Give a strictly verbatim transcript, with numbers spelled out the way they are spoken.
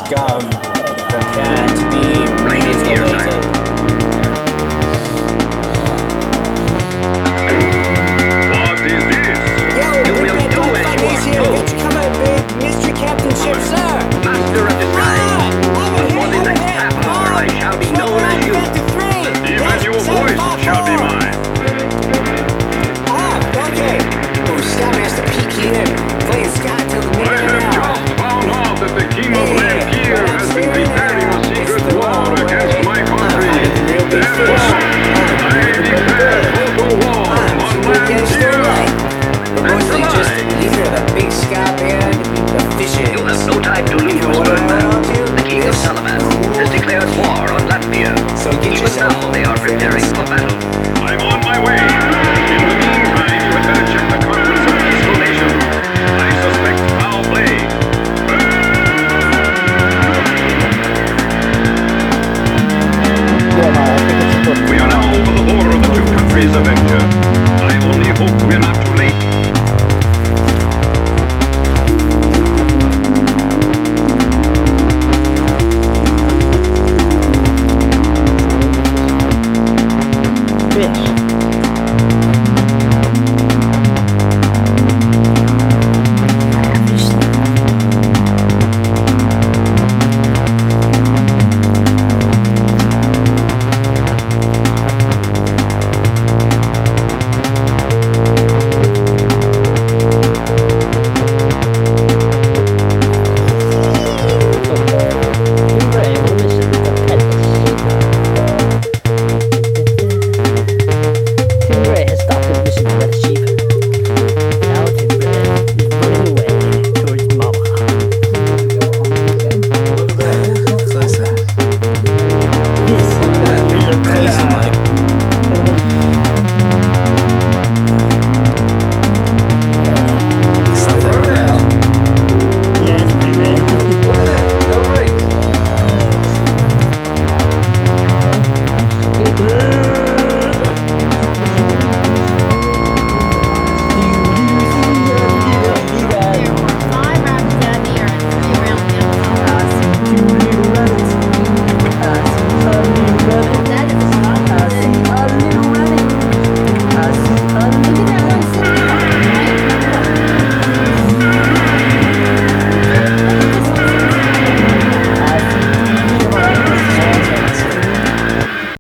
scum prepare to be mutilated. What is this? Yo, You we've will got do as Dogfight you Ace are here. told. Get you covered, big mystery captain ship, sir. Master of disguise. Ah, I'm For in more here, than I'm the in here. half hour, I shall be known as you. Even your voice shall be mine. Ah, okay. Oh, Scoutmaster Peak here. Playing Scott till the I midnight have hour. just found out that the King of Hey, Lamphere well, has I'm been staying preparing a there. secret It's the war wrong against way. my I'm country. hiding the real big Therefore, fish. I declare total war I'm on super gangster Lamphere. right. But That's mostly the just line. you hear the big sky band, the fishes. You have no time to lose, You know what I Birdman. want to? The King of This Salaman cool has declared war on Lamphere. So get Even yourself now, they are preparing friends. for battle. I'm on my way. In the meantime, you had better check the carpets of peaceful nation. I suspect foul play. We are now over the border of the two countries' adventure. I only hope we're not too late.